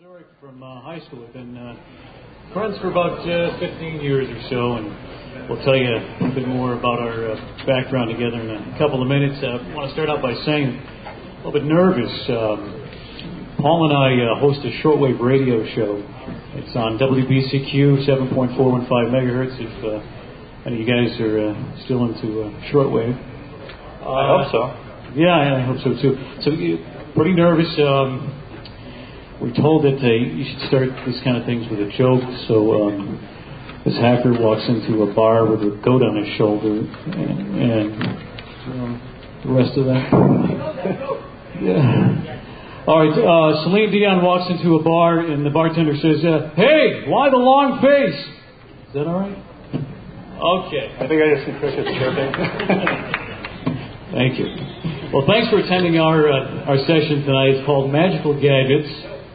Zurich from high school. We've been friends for about 15 years or so, and we'll tell you a bit more about our background together in a couple of minutes. I want to start out by saying a little bit nervous. Paul and I host a shortwave radio show. It's on WBCQ 7.415 megahertz. If any of you guys are still into shortwave, I hope so. Yeah, I hope so too. So, pretty nervous. We're told that you should start these kind of things with a joke. So this hacker walks into a bar with a goat on his shoulder, and the rest of that. Yeah. All right. Celine Dion walks into a bar, and the bartender says, "Hey, why the long face?" Is that all right? Okay. I think I just see crickets chirping. Thank you. Well, thanks for attending our session tonight. It's called Magical Gadgets.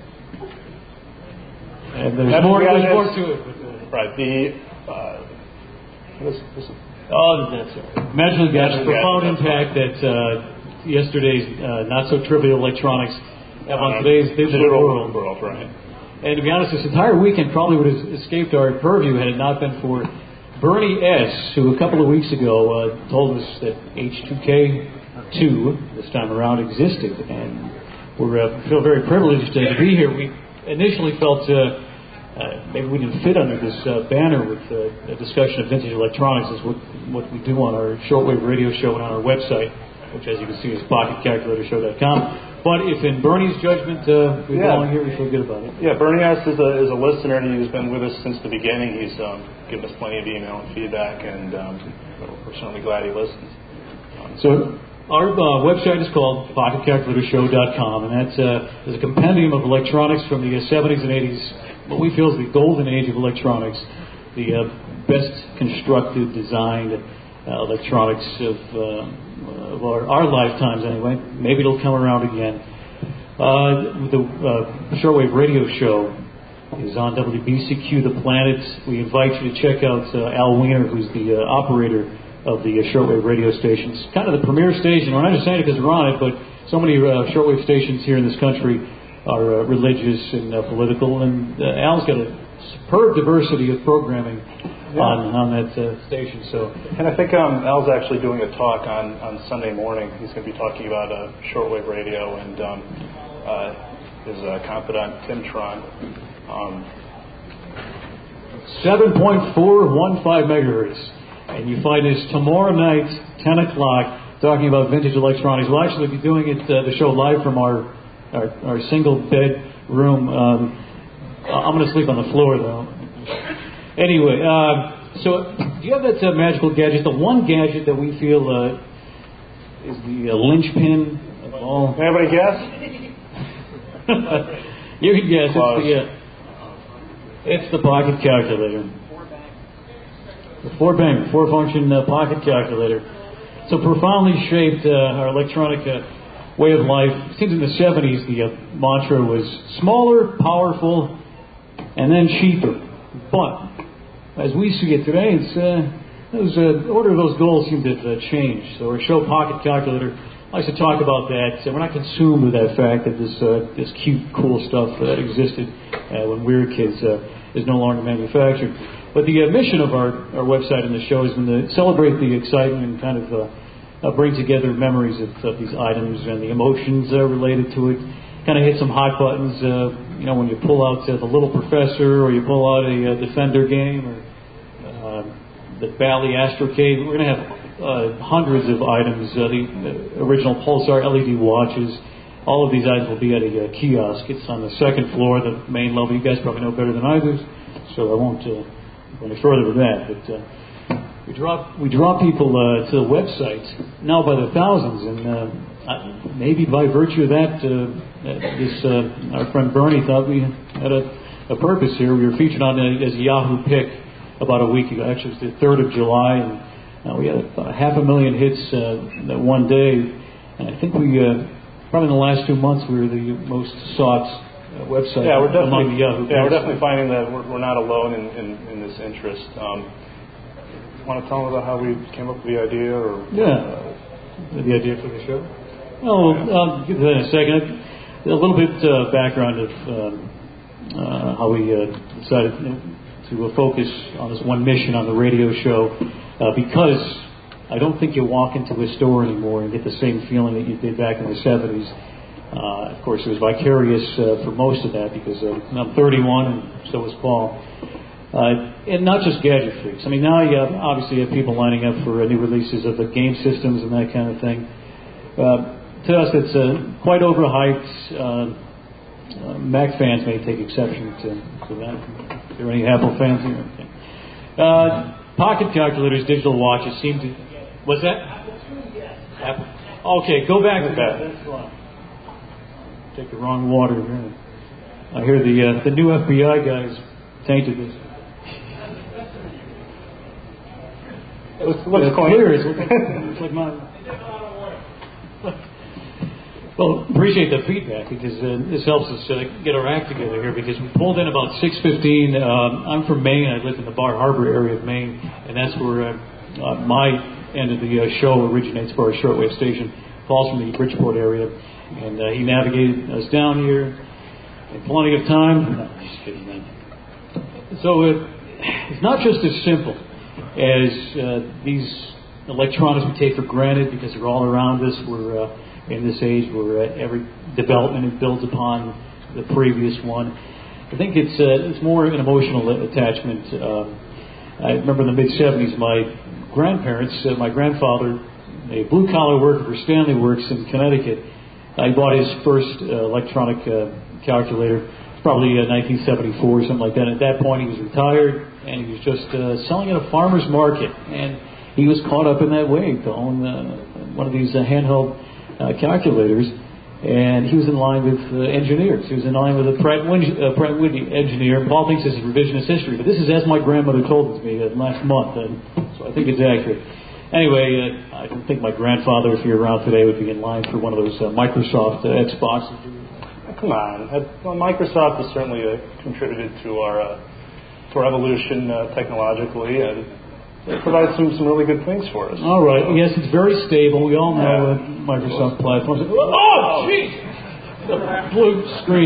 And there's more to it. Right. That's it. Magical Gadgets, profound impact that yesterday's not-so-trivial electronics have on today's digital world. Right. And to be honest, this entire weekend probably would have escaped our purview had it not been for Bernie S., who a couple of weeks ago told us that H2K2 this time around existed, and we feel very privileged to be here. We initially felt maybe we didn't fit under this banner with a discussion of vintage electronics, is what we do on our shortwave radio show and on our website, which, as you can see, is pocketcalculatorshow.com. But if in Bernie's judgment we belong here, we feel good about it. Yeah, Bernie S. is a listener. He's been with us since the beginning. He's given us plenty of email and feedback, and we're certainly glad he listens. So our website is called pocketcalculatorshow.com, and that's is a compendium of electronics from the 70s and 80s, what we feel is the golden age of electronics, the best constructed, designed electronics of our lifetimes anyway. Maybe it'll come around again. The shortwave radio show is on WBCQ The Planet. We invite you to check out Al Wiener, who's the operator of the shortwave radio stations. Kind of the premier station. We're not just saying it because we're on it, but so many shortwave stations here in this country are religious and political, and Al's got a superb diversity of programming on that station. So, and I think Al's actually doing a talk on Sunday morning. He's going to be talking about shortwave radio, and his confidant Tim Tron. 7.415 megahertz. And you find us tomorrow night, 10 o'clock, talking about vintage electronics. We'll actually be doing it, the show live from our single bed room. I'm going to sleep on the floor, though. Anyway, so do you have that magical gadget, the one gadget that we feel is the linchpin of all? Anybody guess? You can guess. It's the pocket calculator. The four-function pocket calculator. So profoundly shaped our electronic way of life. It seems in the 70s the mantra was smaller, powerful, and then cheaper. But as we see it today, the order of those goals seem to have changed. So our show, Pocket Calculator, likes to talk about that. We're not consumed with that fact that this cute, cool stuff that existed when we were kids is no longer manufactured. But the mission of our website and the show has been to celebrate the excitement and kind of bring together memories of these items and the emotions related to it. Kind of hit some hot buttons, when you pull out the Little Professor, or you pull out a Defender game, or the Bally Astrocade. We're going to have hundreds of items, the original Pulsar LED watches. All of these items will be at a kiosk. It's on the second floor, the main level. You guys probably know better than I do, so I won't go any further with that. But we draw people to the website now by the thousands, and maybe by virtue of that, our friend Bernie thought we had a purpose here. We were featured on as a Yahoo pick about a week ago. Actually, it was the 3rd of July, and we had about 500,000 hits that one day. And I think we probably in the last 2 months we were the most sought website among the Yahoo. Yeah, we're definitely finding that we're not alone in this interest. Want to tell them about how we came up with the idea, or the idea for the show? Well, I'll get to that in a second. A little bit background of how we decided to focus on this one mission on the radio show, because I don't think you walk into a store anymore and get the same feeling that you did back in the 70s. Of course, it was vicarious for most of that, because I'm 31 and so was Paul. And not just gadget freaks. I mean, now you obviously have people lining up for new releases of the game systems and that kind of thing. To us, it's quite overhyped. Mac fans may take exception to that. Are there any Apple fans here? Okay. Pocket calculators, digital watches seem to... What's that? Apple. Okay, go back to that. That's fine. Take the wrong water here. I hear the new FBI guys tainted this. What's clear? It's like mine. Well, appreciate the feedback, because this helps us get our act together here, because we pulled in about 6:15. I'm from Maine. I live in the Bar Harbor area of Maine, and that's where my end of the show originates for our shortwave station. Paul's from the Bridgeport area, and he navigated us down here in plenty of time. No, just kidding, man. So it's not just as simple as these electronics we take for granted because they're all around us. We're in this age where every development builds upon the previous one. I think it's more an emotional attachment. I remember in the mid-'70s, my grandparents, my grandfather, a blue-collar worker for Stanley Works in Connecticut, he bought his first electronic calculator, probably 1974 or something like that. At that point, he was retired, and he was just selling at a farmer's market. And he was caught up in that wave to own one of these handheld calculators. And he was in line with engineers. He was in line with a Pratt & Whitney engineer. Paul thinks this is revisionist history, but this is as my grandmother told it to me last month, and so I think it's accurate. Anyway, I don't think my grandfather, if you're around today, would be in line for one of those Microsoft Xboxes. Come on. Well, Microsoft has certainly contributed to our evolution technologically, and it provides some really good things for us. All right. Yes, it's very stable. We all know Microsoft platforms. Oh, jeez! The blue screen.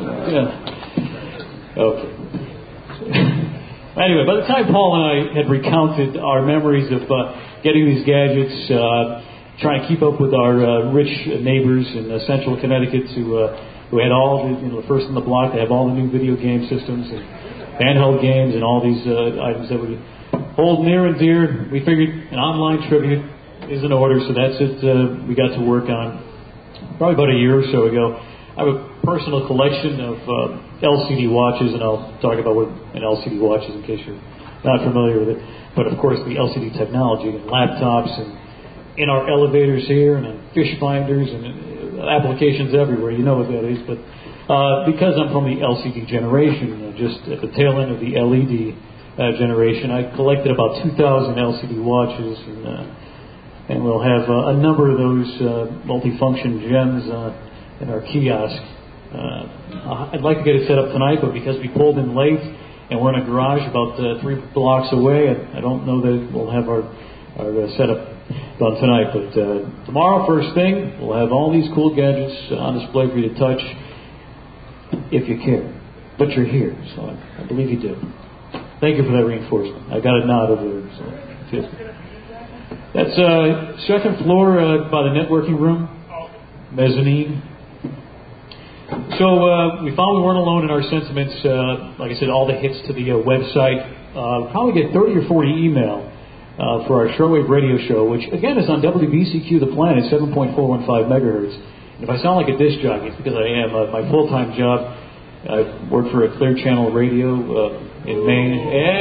Yeah. Okay. Anyway, by the time Paul and I had recounted our memories of getting these gadgets, trying to keep up with our rich neighbors in central Connecticut who had all the first in the block, they have all the new video game systems and handheld games and all these items that we hold near and dear. We figured an online tribute is in order, so that's it. We got to work on probably about a year or so ago. I have a personal collection of LCD watches, and I'll talk about what an LCD watch is in case you're not familiar with it. But of course, the LCD technology and laptops and in our elevators here and on fish finders and applications everywhere. You know what that is. But because I'm from the LCD generation, just at the tail end of the LED generation, I collected about 2,000 LCD watches, and we'll have a number of those multifunction gems in our kiosk. I'd like to get it set up tonight, but because we pulled in late and we're in a garage about 3 blocks away, I don't know that we'll have our setup done tonight. But tomorrow, first thing, we'll have all these cool gadgets on display for you to touch if you care. But you're here, so I believe you do. Thank you for that reinforcement. I got a nod over there. So that's second floor by the networking room, mezzanine. So we found we weren't alone in our sentiments. Like I said, all the hits to the website. Probably get 30 or 40 email for our shortwave radio show, which again is on WBCQ The Planet, 7.415 megahertz. And if I sound like a disc jockey, it's because I am. My full-time job, I work for a Clear Channel Radio in Maine.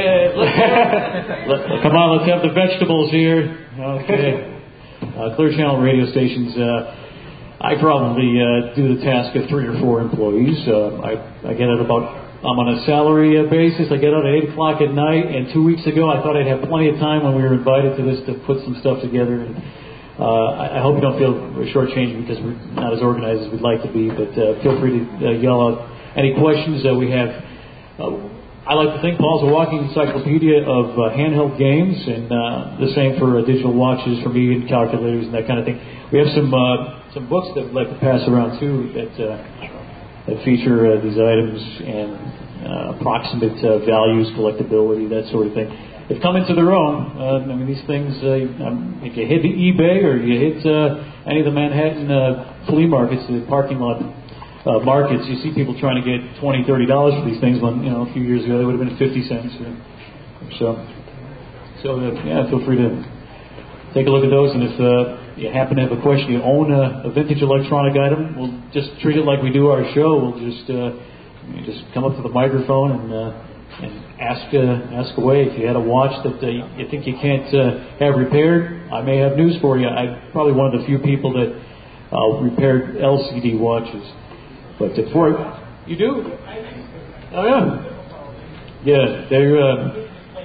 Come on, let's have the vegetables here. Okay. Clear Channel radio stations. I probably do the task of 3 or 4 employees. I get out I'm on a salary basis. I get out at 8 o'clock at night, and 2 weeks ago I thought I'd have plenty of time when we were invited to this to put some stuff together. And I hope you don't feel shortchanged because we're not as organized as we'd like to be, but feel free to yell out any questions that we have. I like to think Paul's a walking encyclopedia of handheld games, and the same for digital watches for me and calculators and that kind of thing. We have some books that we'd like to pass around too. That that feature these items and approximate values, collectability, that sort of thing. They've come into their own. I mean, these things, if you hit the eBay or you hit any of the Manhattan flea markets, the parking lot markets, you see people trying to get $20, $30 for these things when, a few years ago they would have been 50 cents or so. So, feel free to take a look at those. And if you happen to have a question, you own a vintage electronic item, we'll just treat it like we do our show. We'll just come up to the microphone and ask away. If you had a watch that you think you can't have repaired, I may have news for you. I'm probably one of the few people that repaired LCD watches. But before you do, oh yeah, they're.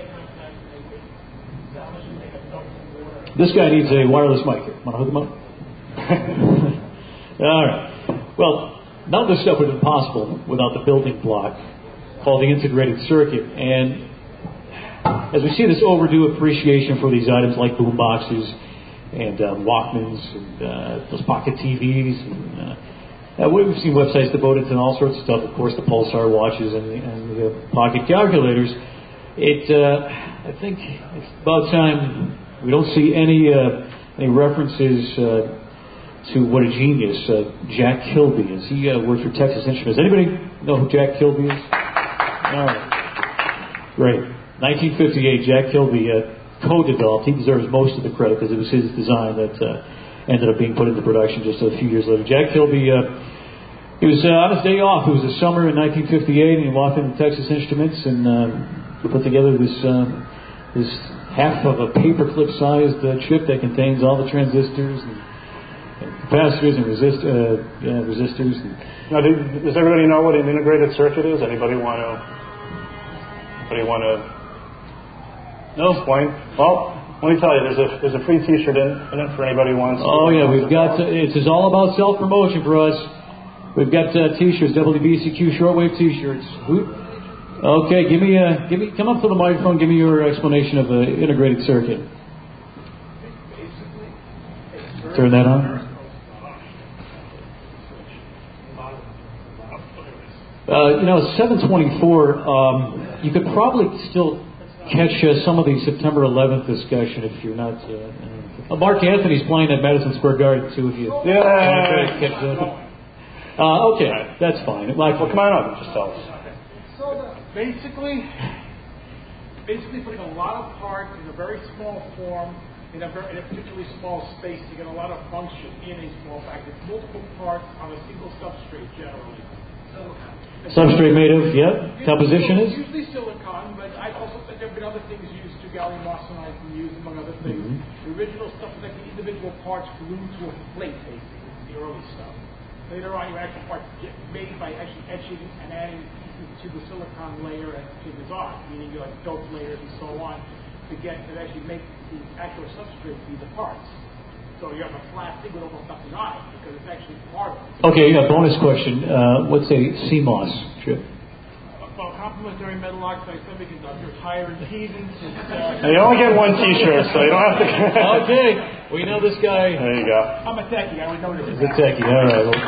This guy needs a wireless mic. Want to hook him up? All right. Well, none of this stuff would have been possible without the building block called the integrated circuit. And as we see this overdue appreciation for these items like boom boxes and Walkmans and those pocket TVs, and we've seen websites devoted to all sorts of stuff. Of course, the Pulsar watches and the pocket calculators. I think it's about time we don't see any references to what a genius Jack Kilby is. He worked for Texas Instruments. Anybody know who Jack Kilby is? All right. Great. 1958, Jack Kilby co-developed. He deserves most of the credit because it was his design that ended up being put into production just a few years later. Jack Kilby, he was on his day off. It was the summer in 1958, and he walked into Texas Instruments and put together this half of a paperclip-sized chip that contains all the transistors and capacitors and resistors. Now, does everybody know what an integrated circuit is? Anybody want to explain? Well, let me tell you, there's a free T-shirt in it for anybody who wants. Oh yeah, we've got. It's all about self-promotion for us. We've got T-shirts, WBCQ shortwave T-shirts. Okay, come up to the microphone. Give me your explanation of the integrated circuit. Turn that on. 724. You could probably still catch some of the September 11th discussion if you're not. Mark Anthony's playing at Madison Square Garden too. If you okay, that's fine. Well, come on up and just tell us. So basically putting a lot of parts in a very small form in a particularly small space to get a lot of function in a small package. Multiple parts on a single substrate generally. Substrate made of, composition is? Usually silicon, but I also think there have been other things used to gallium arsenide and used among other things. Mm-hmm. The original stuff was like the individual parts glued to a plate, basically, the early stuff. Later on, your actual parts get made by actually etching and adding pieces to the silicon layer and to the die, meaning you like dope layers and so on, to actually make the actual substrate be the parts. So you have a flat thing with almost nothing on it because it's actually part of it. Okay, bonus question. What's a CMOS chip? Well, complementary metal oxide semiconductors, higher impedance. And you only get one T-shirt, so you don't have to. Okay, we know this guy. There you go. I'm a techie. I would know this. He's a techie. All right. Well,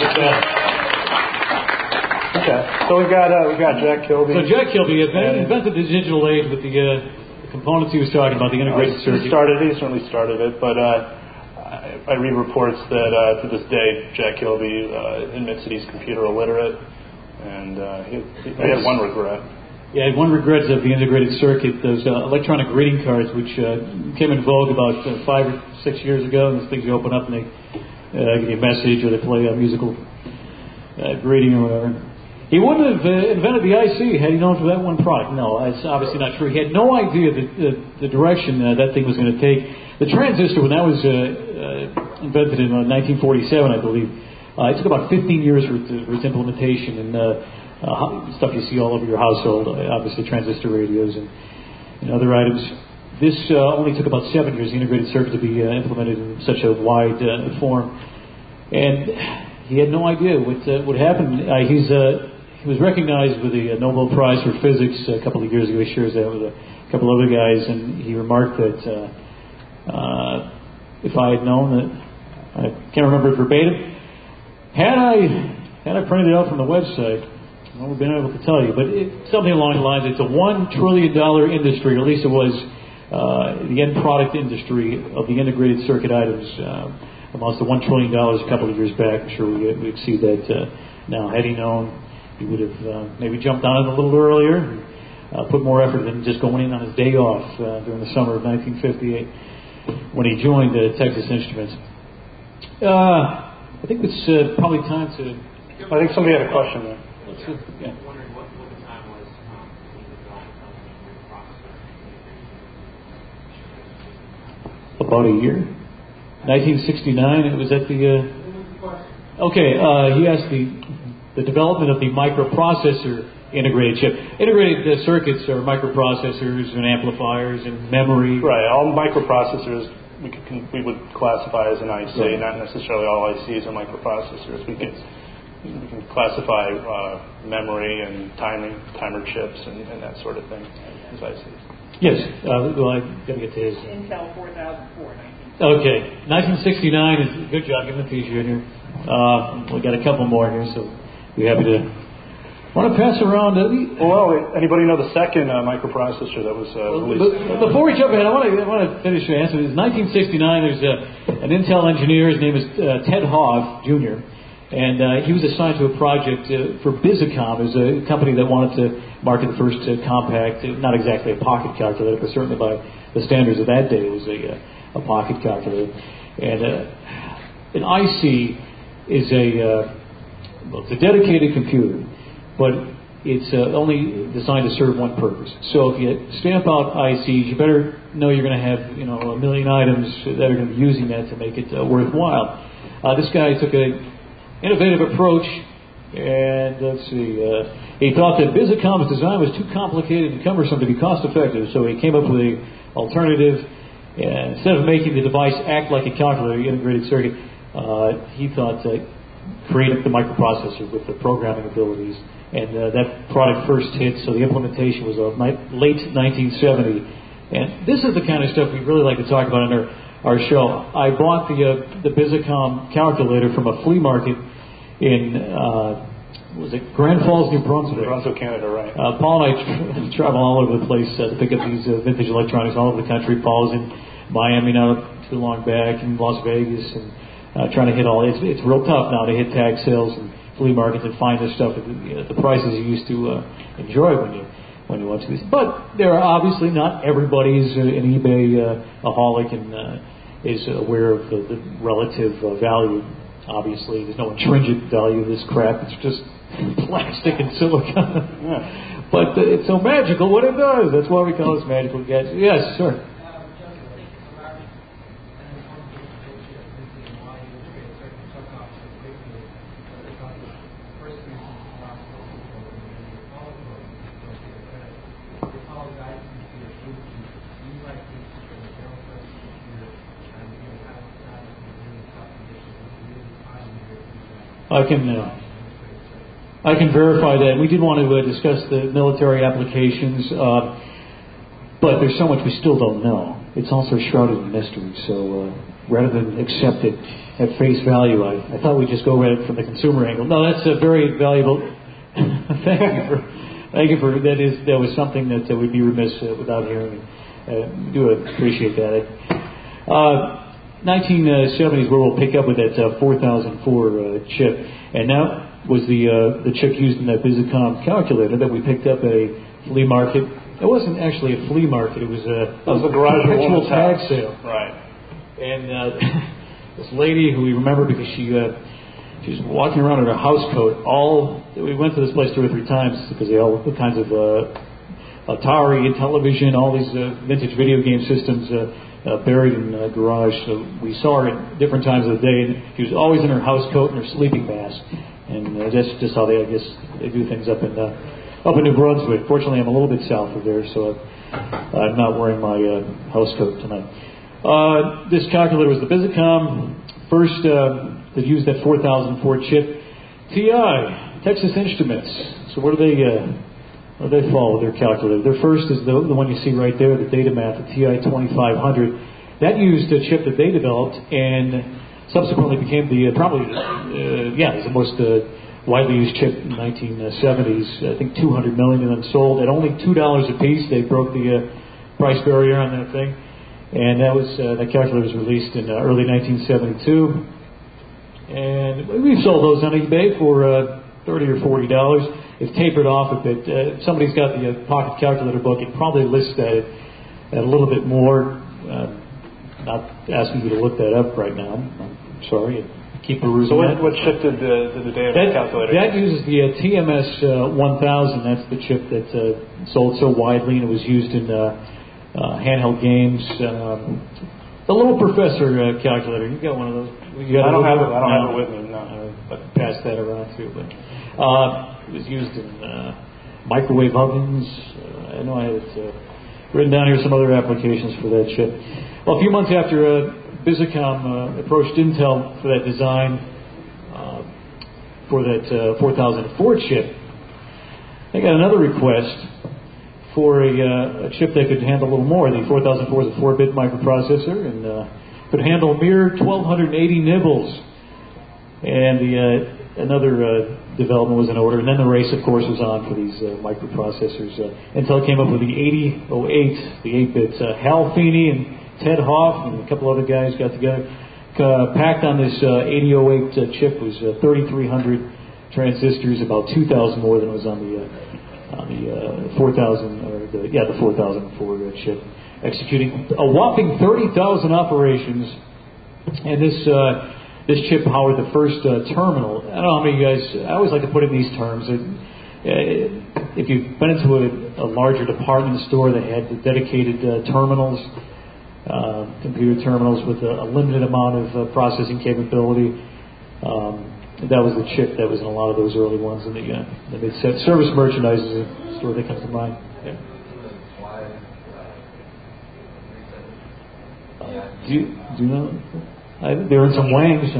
okay. So we've got Jack Kilby. So Jack Kilby invented the digital age with the components he was talking about, the integrated circuit. He certainly started it, but I read reports that to this day Jack Kilby admits that he's computer illiterate, and he had one regret. Yeah, I had one regret of the integrated circuit, those electronic greeting cards, which came in vogue about 5 or 6 years ago. And those things you open up and they give you a message or they play a musical greeting or whatever. He wouldn't have invented the IC had he known for that one product. No, it's obviously not true. He had no idea the direction that thing was going to take. The transistor, when that was invented in 1947, I believe, it took about 15 years for its implementation and stuff you see all over your household, obviously transistor radios and other items. This only took about 7 years, the integrated circuit, to be implemented in such a wide form. And he had no idea what would happen. He was recognized with the Nobel Prize for Physics a couple of years ago. He shares that with a couple other guys, and he remarked that if I had known that, I can't remember it verbatim, had and I printed it out from the website. Well, we've been able to tell you, but something along the lines, it's a $1 trillion industry, or at least it was the end product industry of the integrated circuit items. Amounts to $1 trillion a couple of years back. I'm sure we exceed that now. Had he known, he would have maybe jumped on it a little earlier, and put more effort than just going in on his day off during the summer of 1958 when he joined Texas Instruments. I think it's probably time to... I think somebody had a question there. Yeah. I'm wondering what the time was between the development of the processor. About a year. 1969, it was at the... he asked the development of the microprocessor integrated chip. Integrated circuits are microprocessors and amplifiers and memory. Right, all microprocessors we would classify as an IC, right. Not necessarily all ICs are microprocessors. We can classify memory and timer chips and that sort of thing as ICs. Yes, well, I got to get to his. Intel 4004, Okay, 1969 is good job. Give him a T-shirt here. We got a couple more here, so we're happy to. Want to pass around? Anybody know the second microprocessor that was released? Before we jump ahead, I want to finish your answer. It's 1969. There's an Intel engineer. His name is Ted Hoff Jr. And he was assigned to a project for Bizicom, is a company that wanted to market the first compact, not exactly a pocket calculator, but certainly by the standards of that day, it was a pocket calculator. And an IC is it's a dedicated computer, but it's only designed to serve one purpose. So if you stamp out ICs, you better know you're going to have a million items that are going to be using that to make it worthwhile. This guy took a innovative approach, and let's see, he thought that Bizicom's design was too complicated and cumbersome to be cost effective, so he came up with an alternative. And instead of making the device act like a calculator, integrated circuit, he thought create the microprocessor with the programming abilities. And that product first hit, so the implementation was late 1970. And this is the kind of stuff we really like to talk about on our show. I bought the Bizicom calculator from a flea market in Grand Falls, New Brunswick? Brunswick, Canada, right. Paul and I travel all over the place to pick up these vintage electronics all over the country. Paul was in Miami not too long back, in Las Vegas, and trying to hit all. It's real tough now to hit tag sales and flea markets and find this stuff at the prices you used to enjoy when you went to these. But there are obviously not everybody's an eBay aholic and is aware of the relative value. Obviously, there's no intrinsic value of this crap. It's just plastic and silicon. Yeah. But it's so magical what it does. That's why we call it magical gadget. Yes, sir. I can verify that. We did want to discuss the military applications, but there's so much we still don't know. It's also shrouded in mystery. So rather than accept it at face value, I thought we'd just go at it from the consumer angle. No, that's a very valuable. Thank you for that. That was something that we'd be remiss without hearing. We do appreciate that. 1970s, where we'll pick up with that 4004 chip, and that was the chip used in that Bizicom calculator that we picked up at a flea market. It wasn't actually a flea market; it was a perpetual tag sale. Right. And this lady who we remember because she was walking around in her house coat. We went to this place 2 or 3 times because they all kinds of Atari and television, all these vintage video game systems. Buried in the garage, so we saw her at different times of the day, and she was always in her house coat and her sleeping mask, and that's just how they do things up in New Brunswick. Fortunately, I'm a little bit south of there, so I'm not wearing my house coat tonight. This calculator was the Bizicom first that used that 4004 chip. TI, Texas Instruments. So where do they fall with their calculator? Their first is the one you see right there, the Datamath, the TI 2500. That used a chip that they developed and subsequently became the was the most widely used chip in the 1970s. I think 200 million of them sold at only $2 a piece. They broke the price barrier on that thing, and that calculator was released in early 1972. And we've sold those on eBay for $30 or $40. It's tapered off a bit. If somebody's got the pocket calculator book, it probably lists that at a little bit more. Not asking you to look that up right now. I'm sorry. Keep perusing. So what chip did the Data calculator? That uses the TMS 1000. That's the chip that sold so widely, and it was used in handheld games. The little professor calculator. You got one of those? I don't have it with me. No. But pass that around too. But it was used in microwave ovens. I know I have it written down here. Some other applications for that chip. Well, a few months after Visicom approached Intel for that design for that 4004 chip, they got another request for a chip that could handle a little more. The 4004 is a 4-bit microprocessor and could handle a mere 1,280 nibbles. And another development was in order. And then the race, of course, was on for these microprocessors. Intel came up with the 8008, the 8-bit. Hal Feeney and Ted Hoff and a couple other guys got together. Packed on this 8008 chip was 3,300 transistors, about 2,000 more than was on the 4000 or the 4004 chip, executing a whopping 30,000 operations. And this chip powered the first terminal. I don't know how many of you guys. I always like to put it in these terms. If you've been into a larger department store that had dedicated terminals. Computer terminals with a limited amount of processing capability. That was the chip that was in a lot of those early ones. And the mid-set service merchandise is a store that comes to mind. Yeah. Do you know? They're in some wangs.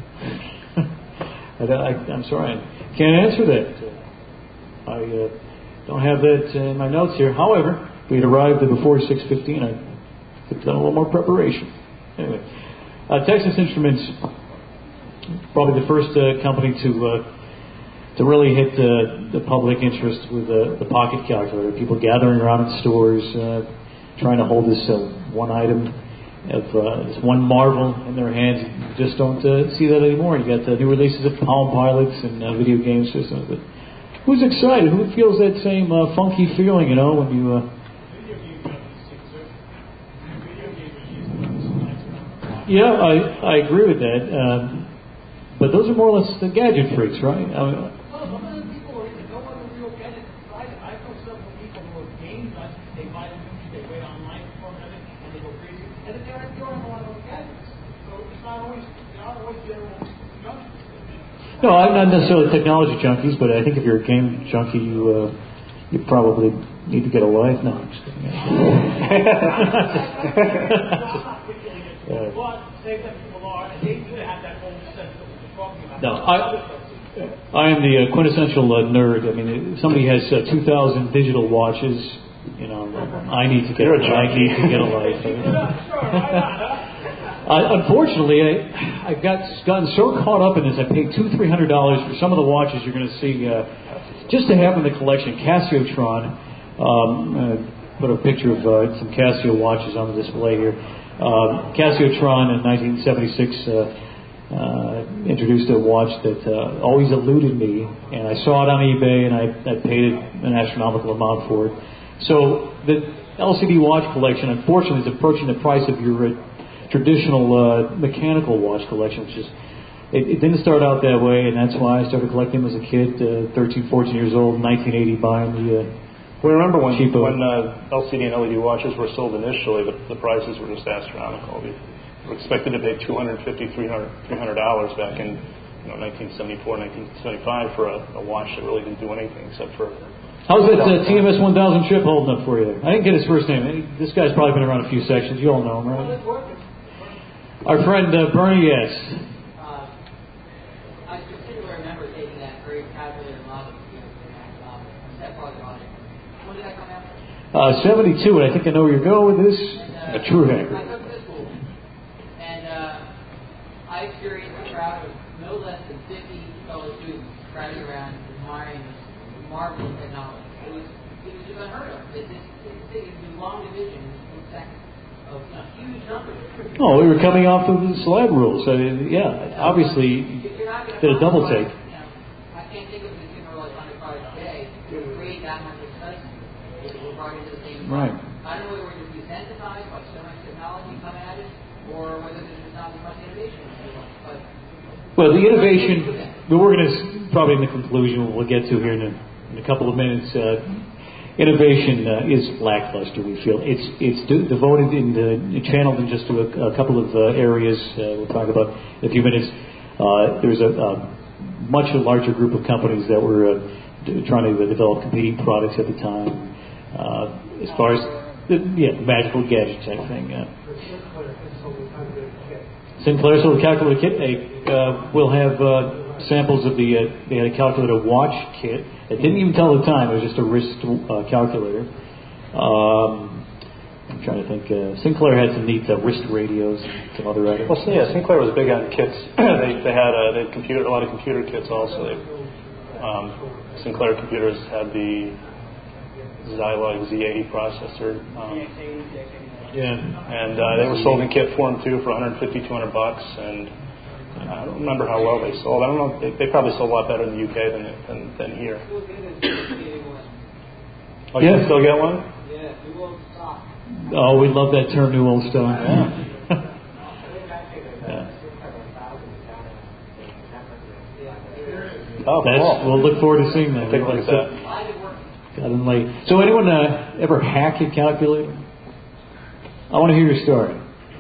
I'm sorry, I can't answer that. I don't have that in my notes here. However, if we had arrived before 6:15, I could have done a little more preparation. Anyway, Texas Instruments, probably the first company to really hit the public interest with the pocket calculator. People gathering around in stores, trying to hold this one item of this one marvel in their hands. You just don't see that anymore. You got new releases of Palm Pilots and video game systems. But who's excited? Who feels that same funky feeling? You know, when you. Yeah, I agree with that. But those are more or less the gadget freaks, right? Well, some of the people don't want the real gadget. I know several people who are game nuts. They buy the movies, they wait online for them, and they go crazy. And then they don't have a lot of those gadgets. So it's not always general junkies. No, I'm not necessarily technology junkies, but I think if you're a game junkie, you probably need to get a life. No, I'm just kidding. But say that people are, and they do have that whole sense that we're talking about. No, I am the quintessential nerd. I mean, if somebody has 2,000 digital watches, you know, I need to get a life. Unfortunately, I've gotten so caught up in this. I paid $200-300 for some of the watches you're going to see just to have in the collection. Casiotron. Put a picture of some Casio watches on the display here. Casiotron in 1976 introduced a watch that always eluded me, and I saw it on eBay, and I paid an astronomical amount for it. So the LCD watch collection, unfortunately, is approaching the price of your traditional mechanical watch collection, which is it didn't start out that way, and that's why I started collecting them as a kid, 13, 14 years old, 1980, buying the we remember when LCD and LED watches were sold initially, the prices were just astronomical. We were expected to pay $250, $300 back in 1974, 1975 for a watch that really didn't do anything except for. How's that TMS 1000 chip holding up for you? I didn't get his first name. This guy's probably been around a few sections. You all know him, right? Our friend Bernie, yes. I specifically remember taking that great calculator model. That probably on it. When did that come out? 72, and I think I know where you're going with this. And, a true hacker. I took this school, and I experienced a crowd of no less than 50 fellow students driving around admiring this marvelous technology. It was just unheard of. This thing is do long division in seconds of huge numbers. Oh, we were coming off of the slab rules. I mean, obviously, did a double take. I can't think of a consumer electronic product today to create that much excitement if it were brought into the same Right. I don't know whether we're just desensitized by so much technology coming at us, or whether there's just not as much innovation as we want. But well, the innovation, we're going to, probably in the conclusion, we'll get to here in a couple of minutes, innovation is lackluster, we feel. It's devoted and channeled in just to a couple of areas we'll talk about in a few minutes. There's a much larger group of companies that were trying to develop competing products at the time. As far as the magical gadget type thing. Sinclair sold a calculator kit. We'll have samples of they had a calculator watch kit. It didn't even tell the time. It was just a wrist calculator. I'm trying to think. Sinclair had some neat wrist radios and some other items. Well, yeah, Sinclair was big on kits. they had a lot of computer kits also. Sinclair computers had the Zilog Z80 processor. And they were sold in kit form too for $150, $200, and I don't remember how well they sold. I don't know. They probably sold a lot better in the UK than here. Oh, you can still get one? yeah, new old stock. Oh, we love that term, new old stock. Oh, cool. We'll look forward to seeing that. Take a look at that. Got in late. So, anyone ever hack a calculator? I want to hear your story.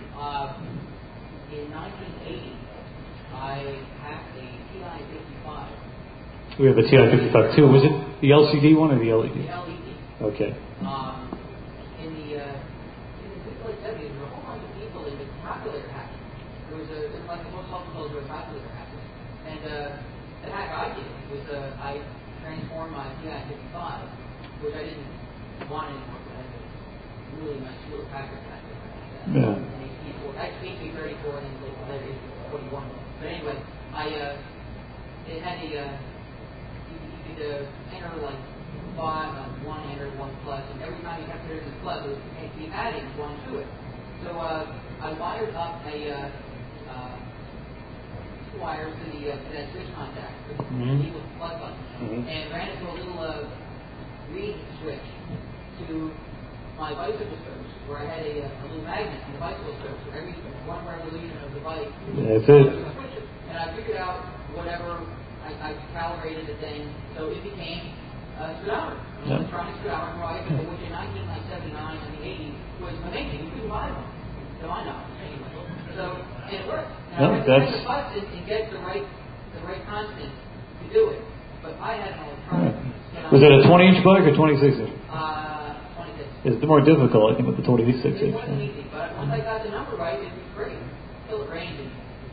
In 1980, I hacked a TI-55. We have a TI-55 too. Was it the LCD one or the LED? The LED. Okay. In the late 70s, there were a whole bunch of people in the calculator hacking. There was like the most helpful were calculator hackers. And the hack I did was I transformed my TI-55, which I didn't want anymore, but I had a really nice little Packard back there. Yeah. HP 34 and then later 41. But anyway, it had you could enter like 1 enter 1 plus, and every time you have to enter this plus, it would be adding 1 to it. So I wired up a 2 wires to that switch contact, the equal plus button, and ran it through a little read switch to my bicycle surge, where I had a little magnet in the bicycle surge. So every one revolution of the bike, that's it. And I figured out whatever I calibrated the thing, so it became a speedometer, an electronic speedometer, which in 1979 and the 80s was amazing. You couldn't buy one, to my knowledge, anyway. So and it worked. And I had to press the button and get the right constant to do it. But I had an electronic. Was it a 20-inch bike or 26-inch? 26. It's more difficult, I think, with the 26-inch. It wasn't easy, but once I got the number right, it was great. Still it rained.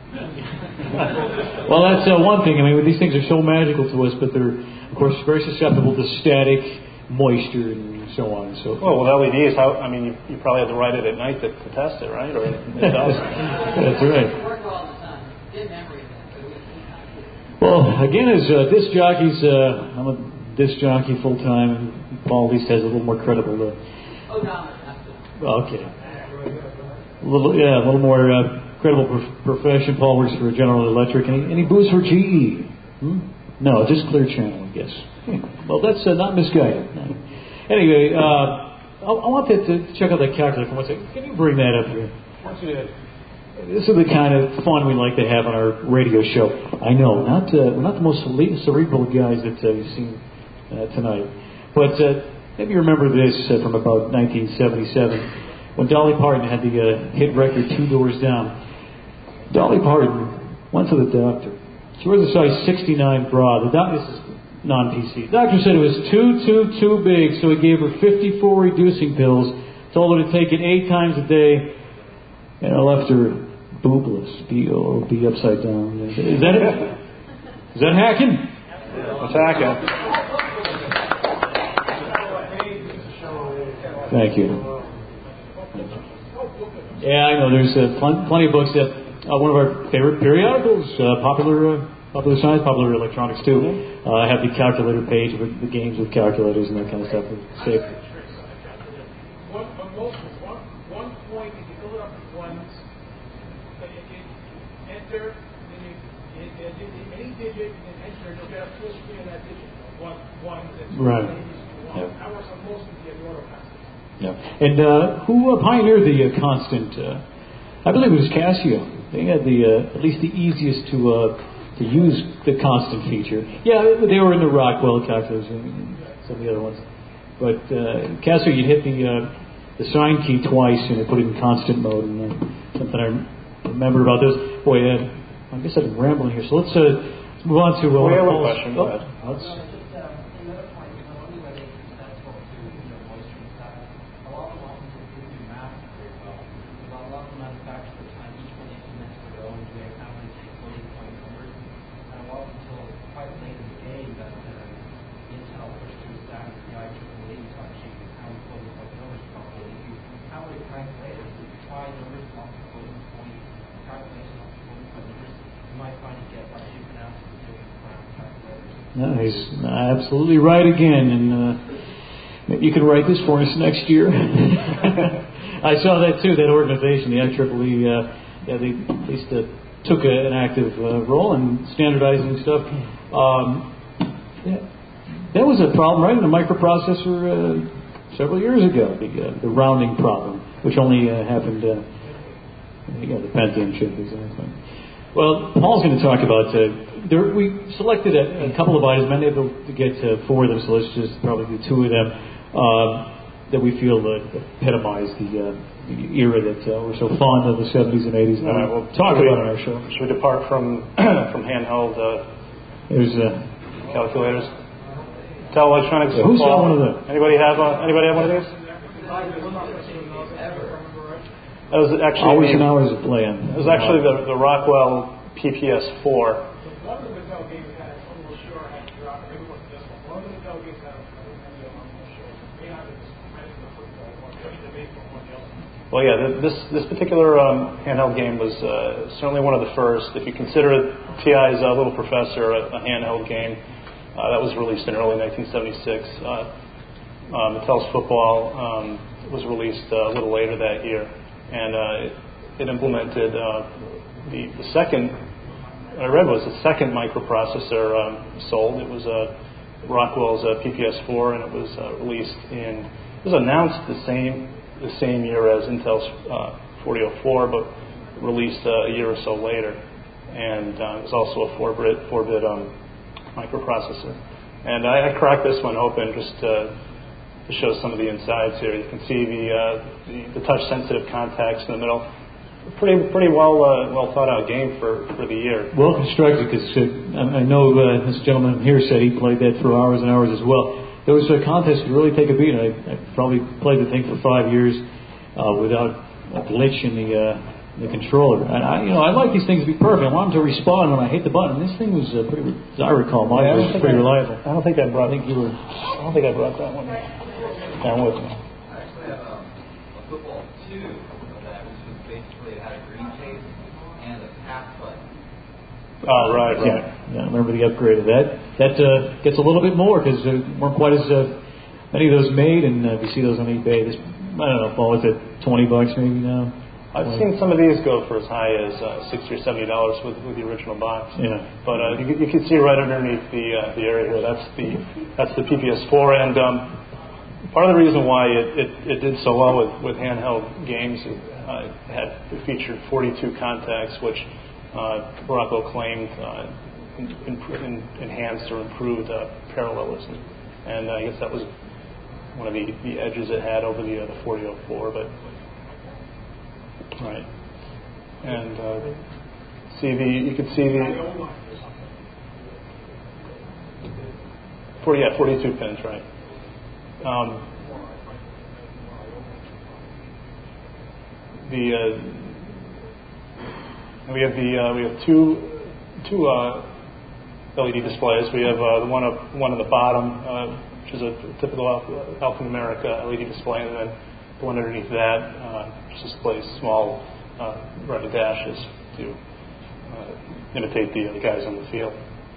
Well, that's one thing. I mean, these things are so magical to us, but they're, of course, very susceptible to static, moisture, and so on. So. Well, with LEDs, you probably had to ride it at night to test it, right? Or it does. That's right. It worked well in the sun. Did memory of that, but well, again, as disc jockeys, I'm a disc jockey full time, and Paul at least has a little more credible. Oh, no, absolutely. Okay. A little more credible profession. Paul works for General Electric, and he booze for GE. No, just Clear Channel, I guess. Well, that's not misguided. Anyway, I want to check out that calculator for 1 second. Can you bring that up here? This is the kind of fun we like to have on our radio show. I know, we're not the most cerebral guys that you've seen tonight, but maybe you remember this from about 1977 when Dolly Parton had the hit record Two Doors Down. Dolly Parton went to the doctor. She wears a size 69 bra. This is non-PC. The doctor said it was too big, so he gave her 54 reducing pills, told her to take it 8 times a day, and it left her boobless. B-O-O-B upside down. Is that it? Is that hacking? It's hacking. Thank you. Yeah, I know. There's plenty of books that one of our favorite periodicals, popular Popular Science, Popular Electronics too. I have the calculator page with the games with calculators and that kind of stuff. Safe. One point, if you fill it up with ones, then you enter, then you any digit, and enter, you'll get a full screen of that digit. One, right. That works on most of the AutoCAD. Yeah. And who pioneered the constant? I believe it was Casio. They had at least the easiest to use the constant feature. Yeah, they were in the Rockwell calculators and some of the other ones. But Casio, you'd hit the sign key twice and it put it in constant mode. And something I remember about this. Boy, I guess I've been rambling here. So let's move on to. We have a question. Go ahead. No, he's absolutely right again, and maybe you can write this for us next year. I saw that too. That organization, the IEEE, they took an active role in standardizing stuff. That was a problem, right, in the microprocessor several years ago. The rounding problem, which only happened. The Pentium chip is anything. Well, Paul's going to talk about. We selected a couple of items. I'm able to get 4 of them, so let's just probably do 2 of them that we feel epitomize the era that we're so fond of, the 70s and 80s. All right, we'll talk about on our show. Should we depart from handheld calculators? Intel Electronics. Yeah, who saw one of them? Anybody have one of these? That was actually hours and hours of playing. It was actually the Rockwell PPS-4. One of the Mattel games had, I'm not sure, maybe it wasn't this one. One of the Mattel games had, I'm not sure. May not have been the football one, maybe the baseball one, the other one. Well, yeah, this particular handheld game was certainly one of the first. If you consider TI's Little Professor a handheld game, that was released in early 1976. Mattel's Football was released a little later that year, and it implemented the second. What I read was the second microprocessor sold. It was Rockwell's PPS-4, and it was released it was announced the same year as Intel's 4004, but released a year or so later. And it was also a 4-bit microprocessor. And I cracked this one open just to show some of the insides here. You can see the touch-sensitive contacts in the middle. Pretty well thought out game for the year. Well constructed, because I know this gentleman here said he played that for hours and hours as well. Those contests could really take a beat. I probably played the thing for 5 years without a glitch in the controller. And I like these things to be perfect. I want them to respond when I hit the button. This thing was pretty, as I recall, mine was pretty reliable. I don't think I brought that one down with me. I actually have a football 2 of that, which was basically had a green tape and a pass button. Oh, right. Yeah, I remember the upgrade of that. That gets a little bit more, because there weren't quite as many of those made, and if you see those on eBay, I don't know, Paul, is it $20 maybe now? I've seen some of these go for as high as $60 or $70 with the original box. Yeah. But you can see right underneath the area here. That's the PPS-4, and part of the reason why it did so well with handheld games, it featured 42 contacts, which Rockwell claimed enhanced or improved parallelism, and I guess that was one of the edges it had over the 4004. But right, and you could see the 42 pins, right. We have two LED displays. We have the one on the bottom, which is a typical alphanumeric LED display, and then the one underneath that just displays small red dashes to imitate the guys on the field.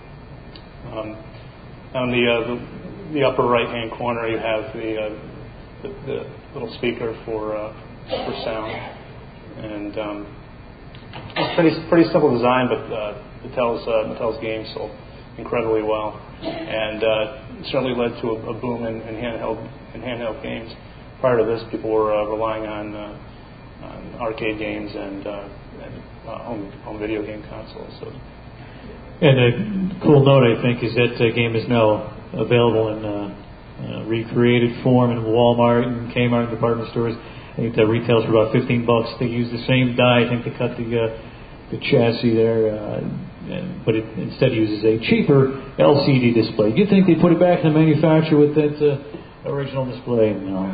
On the upper right-hand corner, you have the little speaker for sound, and it's pretty simple design, but Mattel's game sold incredibly well, and certainly led to a boom in handheld games. Prior to this, people were relying on arcade games and home video game consoles. So. And a cool note, I think, is that game is now available in recreated form in Walmart and Kmart department stores. I think that retails for about $15. They use the same die, I think, to cut the chassis there, but it instead uses a cheaper LCD display. Do you think they put it back in the manufacturer with that original display? No.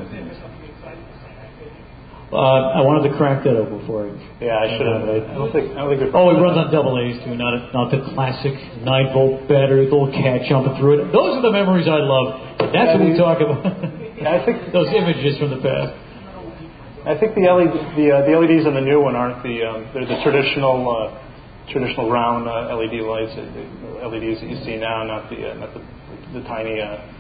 I wanted to crack that open for you. Yeah, I should have. I don't think. It runs on AA too, not the classic 9-volt battery, the little cat jumping through it. Those are the memories I love. That's what we talk about. I think those images from the past. I think the LEDs on the new one aren't they're the traditional round LED lights, LEDs that you see now, not the tiny.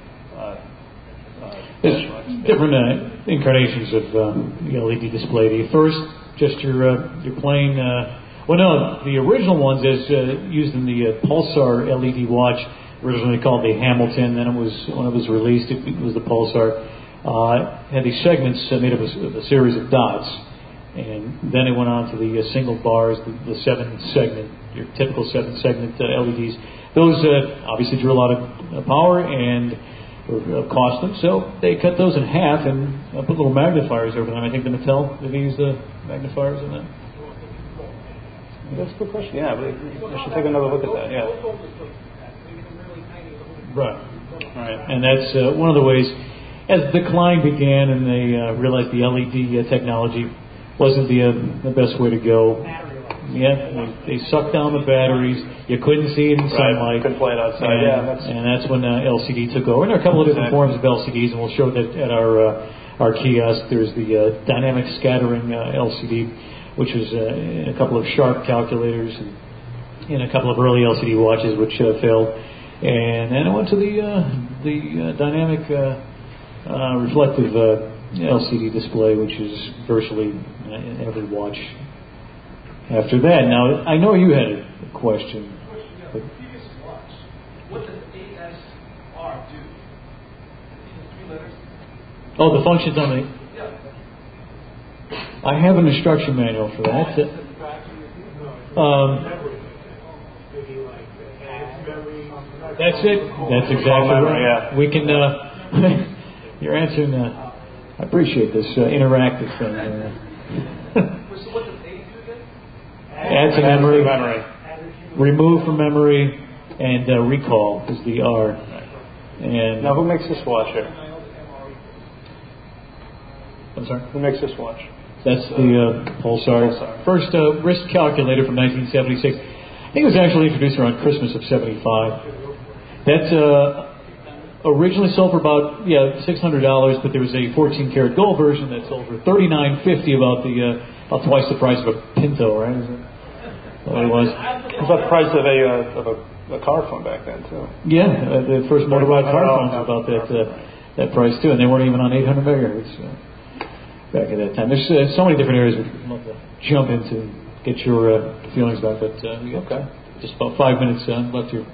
There's different incarnations of the LED display. The first, just your plain. The original ones as used in the Pulsar LED watch, originally called the Hamilton. Then when it was released, it was the Pulsar. Had these segments made up of a series of dots, and then it went on to the single bars, the 7-segment, your typical 7-segment LEDs. Those obviously drew a lot of power and costly, so they cut those in half and put little magnifiers over them. I think the Mattel, did they use the magnifiers in that? That's a good question. Yeah, but I should take another look at that. Yeah. Right. And that's one of the ways, as the decline began and they realized the LED technology wasn't the best way to go. Yeah, they sucked down the batteries. You couldn't see it in sunlight. Couldn't play it outside. And that's when LCD took over. And there are a couple of different forms of LCDs, and we'll show that at our kiosk. There's the dynamic scattering LCD, which was in a couple of Sharp calculators and in a couple of early LCD watches, which failed. And then I went to the dynamic reflective LCD display, which is virtually in every watch. After that, now I know you had a question. The previous watch, what does ASR do? Three letters. Oh, the functions on the. Yeah. I have an instruction manual for that. That's it. That's exactly right. Yeah. We can. You're answering. I appreciate this interactive thing. So what does A do again? Add to memory, remove from memory, and recall is the R. And now, who makes this watch here? I'm sorry? Who makes this watch? That's the Pulsar. First wrist calculator from 1976. I think it was actually introduced around Christmas of '75. That's originally sold for about $600, but there was a 14-karat gold version that sold for $39.50, about twice the price of a Pinto, right? Is that what it was? It was about the price of a car phone back then too. Yeah, the first Motorola car phones were about that price too, and they weren't even on 800 megahertz back at that time. There's so many different areas we'd love to jump into and get your feelings about, but we got just about 5 minutes left here.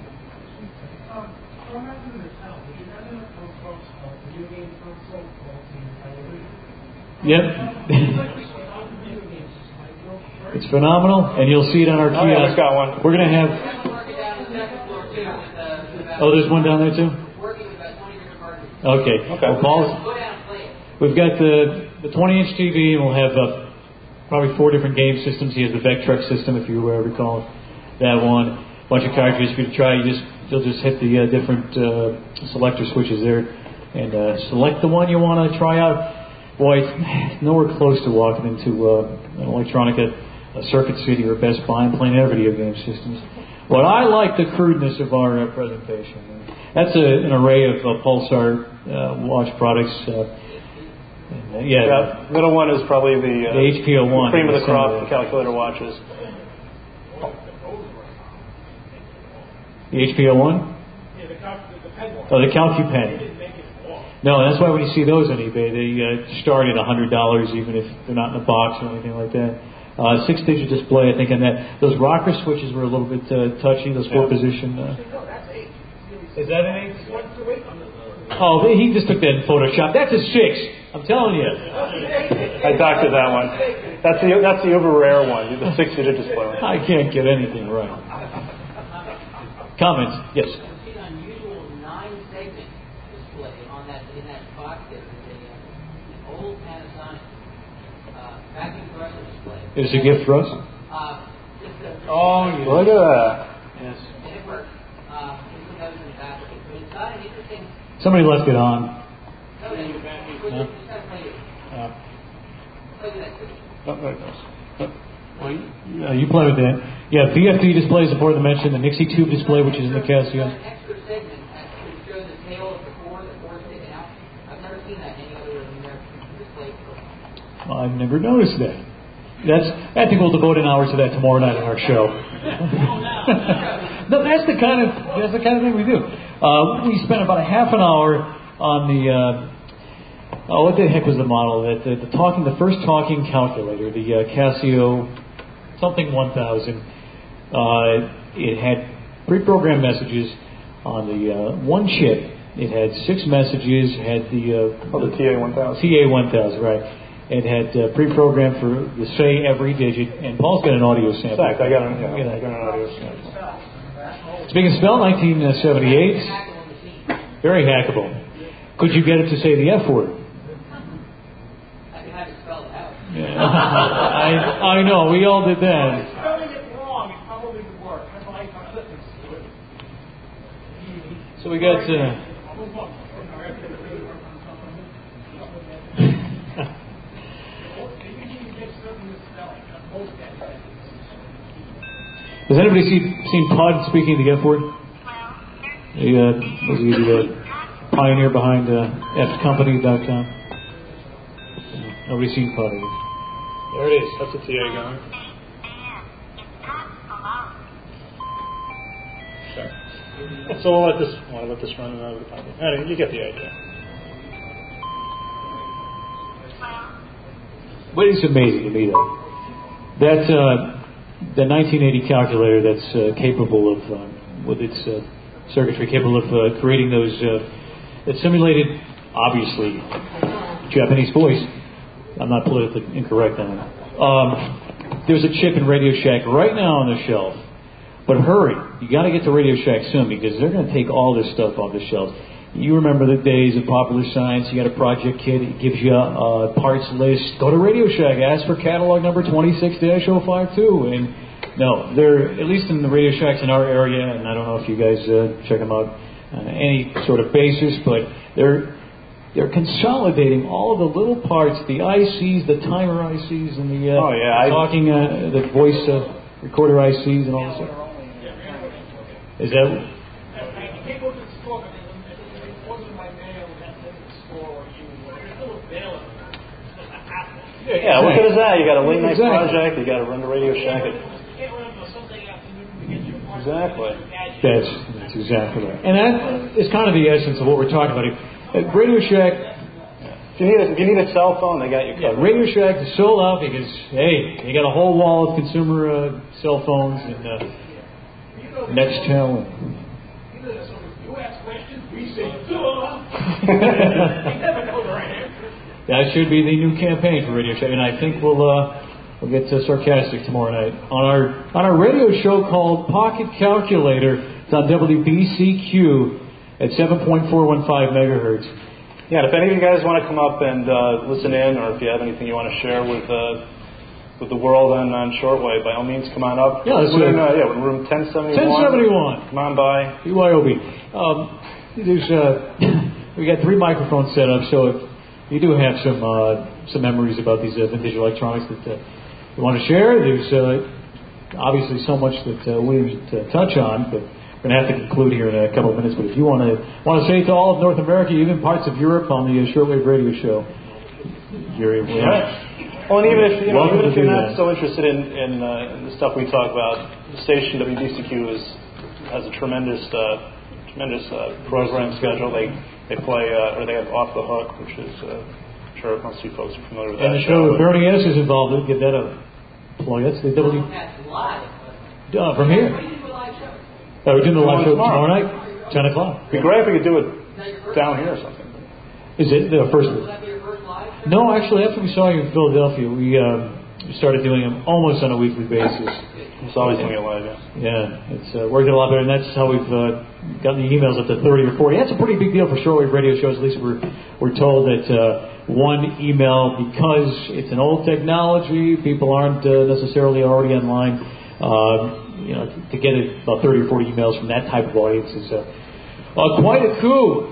Yep. It's phenomenal, and you'll see it on our kiosk. Yeah, we've got one. We're going to have. Oh, there's one down there too? Okay. Well, Paul's, we've got the 20-inch TV, and we'll have probably 4 different game systems. He has the Vectrex system, if you recall that one. A bunch of cartridges for you to try. You'll just hit the different selector switches there and select the one you want to try out. Boy, it's nowhere close to walking into an Electronica, a Circuit City, or Best Buy and playing their video game systems. But I like the crudeness of our presentation. That's an array of Pulsar watch products. The middle one is probably the HP01, cream of the crop, the calculator watches. The HBO one? Yeah, the pen one. Oh, the CalcuPen. They didn't make it at all. No, that's why when you see those on eBay, they start at $100, even if they're not in a box or anything like that. 6-digit display, I think, and that those rocker switches were a little bit touchy. Those 4-position. No, that's 8. Is that an 8? 1 through 8 on the. Oh, he just took that in Photoshop. That's a 6. I'm telling you. I doctored that one. That's the uber rare one, the 6-digit display one. I can't get anything right. Comments? Yes. I've seen an unusual 9-segment display on that in that box there. There's an old Panasonic vacuum brusher display. Is it a gift for us? Oh, look at that. Yes. And it works. There's some notes in the back of it, but it's got an interesting. Somebody left it on. Just gotta play it. Play with that switch. Oh, there it goes. You play with that. Yeah, VFD display is important to mention. The Nixie tube display, which is in the Casio. An extra segment that shows the tail of the core sticking out. I've never seen that any other display before. I've never noticed that. I think we'll devote an hour to that tomorrow night on our show. No, that's the kind of thing we do. We spent about a half an hour on the what the heck was the model? The first talking calculator, the Casio something 1000. It had pre-programmed messages on the one chip. It had 6 messages. It had the TA1000. TA1000, right? It had pre-programmed for the say every digit, and Paul's got an audio sample. In fact, I got an audio sample. Speaking of spell, 1978. Very hackable. Could you get it to say the F word? I can have it spelled out. Yeah. I know, we all did that. Spelling it wrong, it probably would work. That's why I listen to it. So we got. Has anybody seen Todd speaking the F word? Was he the pioneer behind fcompany.com? Nobody's seen Todd either. There it is. That's the TA going. Sure. So we'll let this run over the time. Anyway, you get the idea. But it's amazing to me, though. That the 1980 calculator that's capable of, with its circuitry, capable of creating those, that simulated, obviously, Japanese voice. I'm not politically incorrect on that. There's a chip in Radio Shack right now on the shelf. But hurry, you got to get to Radio Shack soon because they're going to take all this stuff off the shelves. You remember the days of Popular Science. You got a project kit. It gives you a parts list. Go to Radio Shack. Ask for catalog number 26-052. And no, they're, at least in the Radio Shacks in our area, and I don't know if you guys check them out on any sort of basis, but they're consolidating all of the little parts, the ICs, the timer ICs, and the the voice recorder ICs and all this stuff. Is that... People can store, but it wasn't my mail that they could store or use. It's still available. Yeah, what good is that? You got a late night project, you got to run the Radio Shack. Exactly. That's exactly right. And that is kind of the essence of what we're talking about. At Radio Shack, if you need a cell phone, they got you covered. Radio Shack is sold out because, hey, you got a whole wall of consumer cell phones and Nextel. You ask questions, we say, duh. You never know the right answer. That should be the new campaign for Radio Shack, and I think we'll get sarcastic tomorrow night on our radio show called Pocket Calculator. It's on WBCQ at 7.415 megahertz. Yeah, and if any of you guys want to come up and listen in, or if you have anything you want to share with the world on shortwave, by all means, come on up. Yeah, we're in room 1071. 1071. Come on by. BYOB. We got 3 microphones set up, so if you do have some memories about these vintage electronics that you want to share, there's obviously so much that we touch on, but we're going to have to conclude here in a couple of minutes. But if you want to say to all of North America, even parts of Europe, on the shortwave radio show, you're able. Well, and even if Welcome even if to you're do not that. so interested in the stuff we talk about, the station WBCQ has a tremendous program schedule. They play or they have Off the Hook, which is I'm sure most of you folks are familiar with that And the show with Bernie S is involved. Give that a plug. That's the W. That's live. From here. When do you do a live show? We're doing the live show Tomorrow. tomorrow night, 10 o'clock. It'd be great if we could do it Is that your first down live? here or something. Is it the first? Will that be your first live show? No, actually, after we saw you in Philadelphia, we started doing them almost on a weekly basis. It's always doing it live, yeah. Yeah, it's working a lot better, and that's how we've gotten the emails up to 30 or 40. That's a pretty big deal for shortwave radio shows. At least we're told that one email, because it's an old technology, people aren't necessarily already online. To get about 30 or 40 emails from that type of audience is quite a coup.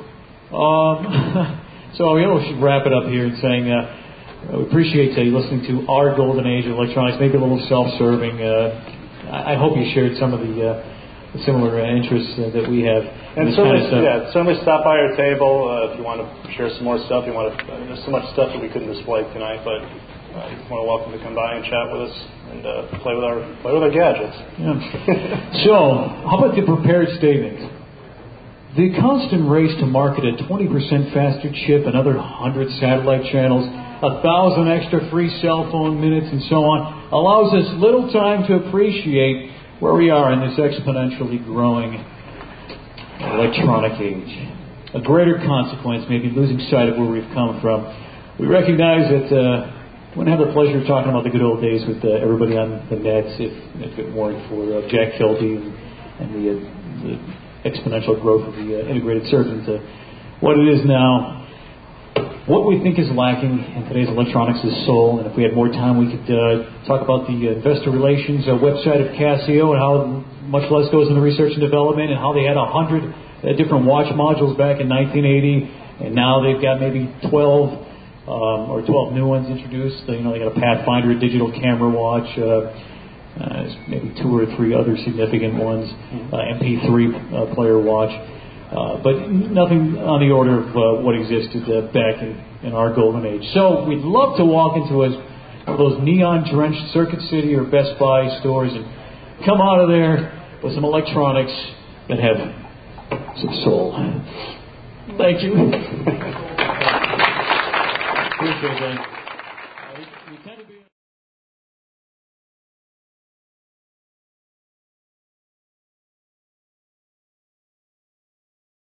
So we should wrap it up here in saying we appreciate you listening to our golden age of electronics. Maybe a little self-serving. I hope you shared some of the similar interests that we have. And certainly stop by our table if you want to share some more stuff. There's so much stuff that we couldn't display tonight, but you're more welcome to come by and chat with us and play with our gadgets. Yeah. So, how about the prepared statement? The constant race to market a 20% faster chip, another 100 satellite channels, 1,000 extra free cell phone minutes, and so on, allows us little time to appreciate where we are in this exponentially growing electronic age. A greater consequence may be losing sight of where we've come from. We recognize that we wouldn't have the pleasure of talking about the good old days with everybody on the nets if it weren't for Jack Kelty and the exponential growth of the integrated circuit into what it is now. What we think is lacking in today's electronics is soul, and if we had more time, we could talk about the investor relations website of Casio and how much less goes into research and development, and how they had 100 different watch modules back in 1980, and now they've got maybe 12 or 12 new ones introduced. They got a Pathfinder, a digital camera watch, maybe 2 or 3 other significant ones, MP3 player watch. But nothing on the order of what existed back in our golden age. So we'd love to walk into one of those neon-drenched Circuit City or Best Buy stores and come out of there with some electronics that have some soul. Thank you. Appreciate that.